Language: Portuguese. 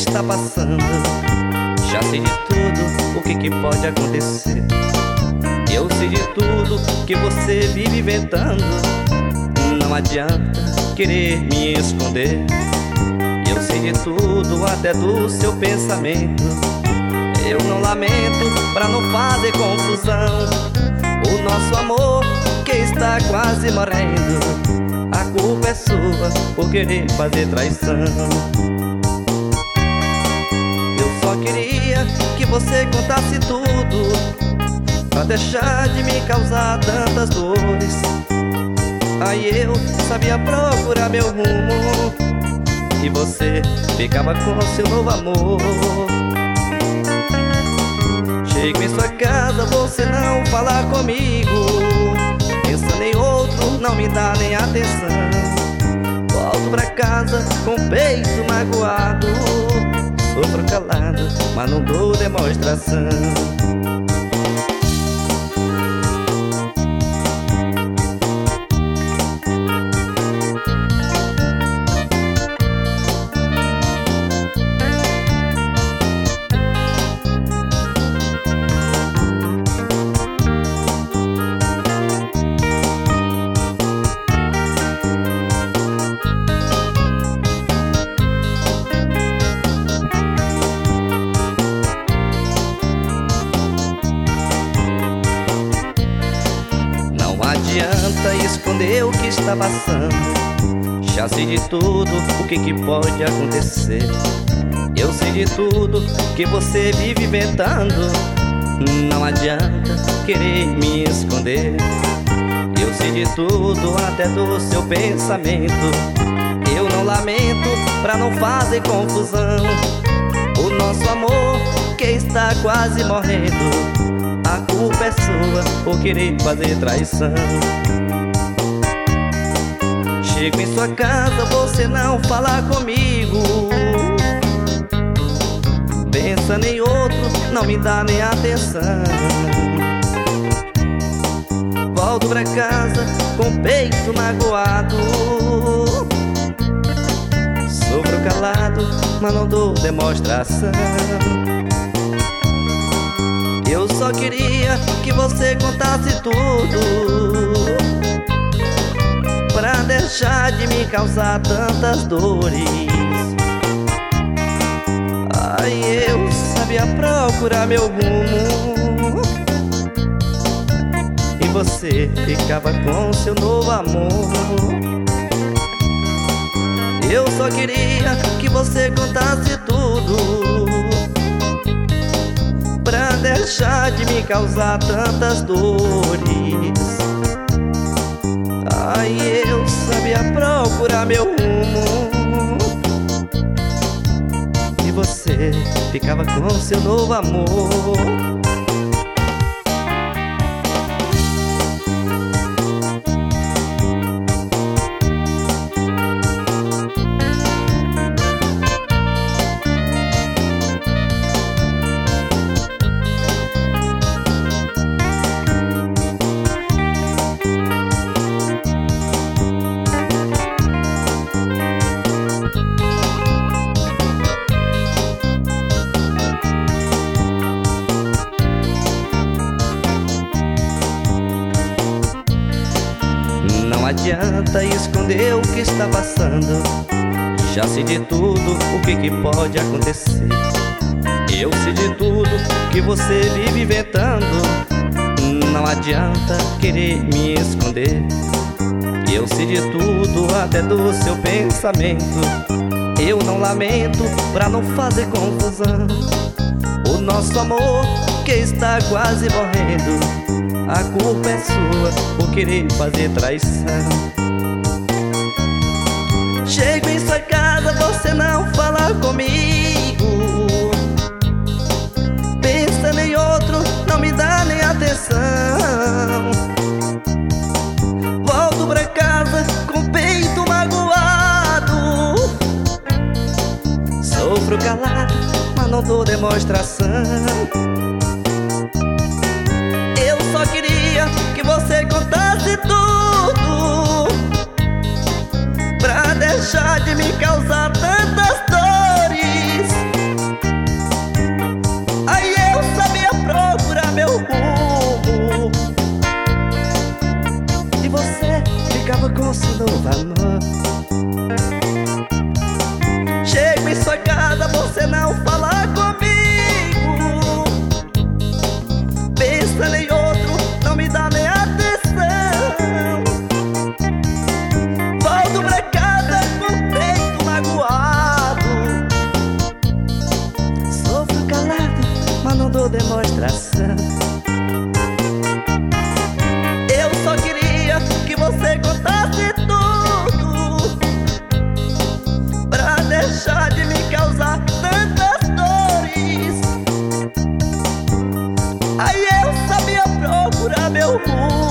está passando. Já sei de tudo o que pode acontecer. Eu sei de tudo que você vive inventando. Não adianta querer me esconder. Eu sei de tudo, até do seu pensamento. Eu não lamento pra não fazer confusão. O nosso amor que está quase morrendo, a culpa é sua por querer fazer traição. Eu só queria que você contasse tudo, pra deixar de me causar tantas dores. Aí eu sabia procurar meu rumo, e você ficava com seu novo amor. Chego em sua casa, você não fala comigo, pensando em outro, não me dá nem atenção. Volto pra casa com o peito magoado, sofro calado, mas não dou demonstração. Não adianta esconder o que está passando. Já sei de tudo o que pode acontecer. Eu sei de tudo que você vive inventando. Não adianta querer me esconder. Eu sei de tudo, até do seu pensamento. Eu não lamento pra não fazer confusão. O nosso amor que está quase morrendo, a culpa é sua por querer fazer traição. Chego em sua casa, você não fala comigo, pensa em outro, não me dá nem atenção. Volto pra casa com o peito magoado, sofro calado, mas não dou demonstração. Eu só queria que você contasse tudo, pra deixar de me causar tantas dores. Ai, eu sabia procurar meu rumo, e você ficava com seu novo amor. Eu só queria que você contasse tudo, pra deixar de me causar tantas dores. Ai, eu sabia procurar meu rumo, e você ficava com seu novo amor. Não adianta esconder o que está passando. Já sei de tudo o que pode acontecer. Eu sei de tudo que você vive inventando. Não adianta querer me esconder. Eu sei de tudo, até do seu pensamento. Eu não lamento pra não fazer confusão. O nosso amor que está quase morrendo, a culpa é sua por querer fazer traição. Chego em sua casa, você não fala comigo, pensa em outro, não me dá nem atenção. Volto pra casa com o peito magoado, sofro calado, mas não dou demonstração. Eu só queria que você contasse tudo, pra deixar de me causar tantas dores. com seu novo amor. Chego em sua casa, você não fala comigo. Pensa em outro, não me dá nem atenção. Volto pra casa com o peito magoado. Sofro calado, mas não dou demonstração. Eu só queria que você contasse tudo, pra deixar de me causar tantas dores. Aí eu sabia procurar meu rumo.